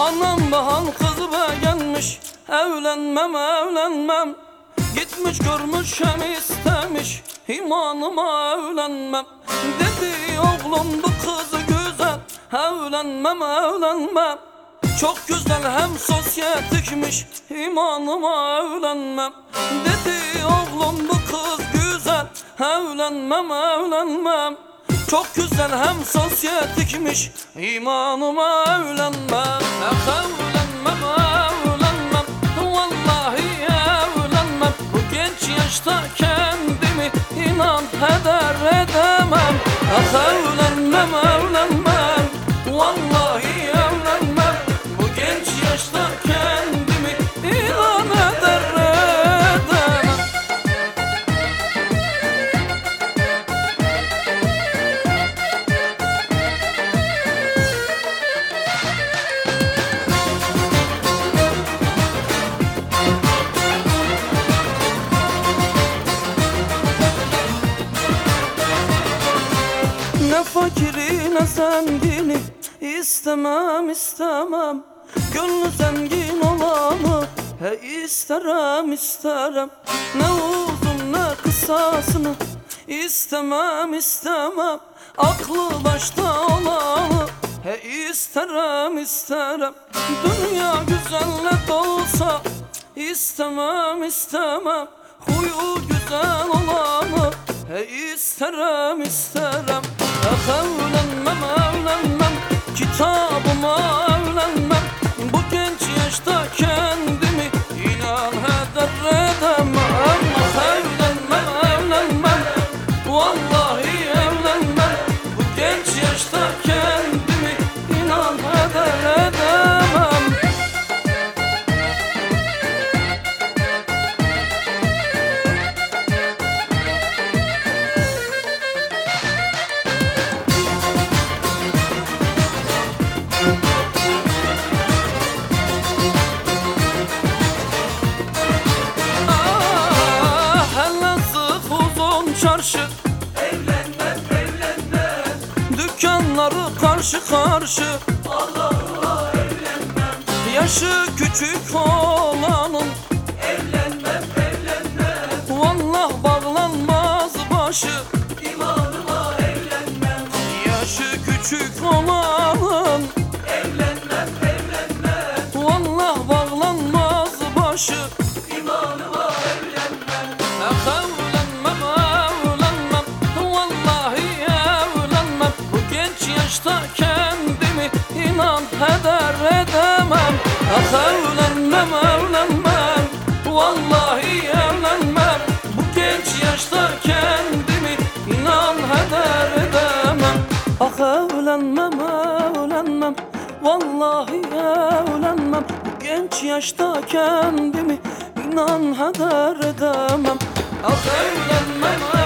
Anam bahan kızı beğenmiş, evlenmem evlenmem. Gitmiş görmüş hem istemiş, imanıma evlenmem. Dedi oğlum bu kızı güzel, evlenmem evlenmem. Çok güzel hem sosyetikmiş, imanıma evlenmem. Dedi oğlum bu kız güzel, evlenmem evlenmem. Çok güzel hem sosyetikmiş, imanıma evlenmem. Evlenmem evlenmem, vallahi evlenmem. Bu genç yaşta kendimi inan heder edemem. Evlenmem evlenmem, vallahi evlenmem. Bu genç yaşta kendimi inan heder edemem. Ne fakiri ne zengini istemem istemem. Gönlü zengin olanı he isterim isterim. Ne uzun ne kısasını istemem istemem. Aklı başta olanı he isterim isterim. Dünya güzelle dolsa istemem istemem. Huyu güzel olanı he isterim isterim. Evlenmem evlenmem, kitabıma evlenmem. Bu genç yaşta kendimi inan heder edemem. Evlenmem evlenmem, vallahi evlenmem. Bu genç yaşta kendimi inan heder edemem. Çarşı Evlenmem evlenmem, dükkanları karşı karşı. Allah Allah evlenmem. Yaşı küçük olanın Evlenmem evlenmem, vallah bağlanmaz başı. imanıma evlenmem. Yaşı küçük olanın Evlenmem evlenmem, vallah bağlanmaz başı. imanıma evlenmem. Evlenmem evlenmem, vallahi evlenmem. Bu genç yaşta kendimi inan heder edemem. Evlenmem evlenmem, vallahi evlenmem. Bu genç yaşta kendimi inan heder edemem. Evlenmem evlenmem, vallahi evlenmem. Bu genç yaşta kendimi inan heder edemem. Evlenmem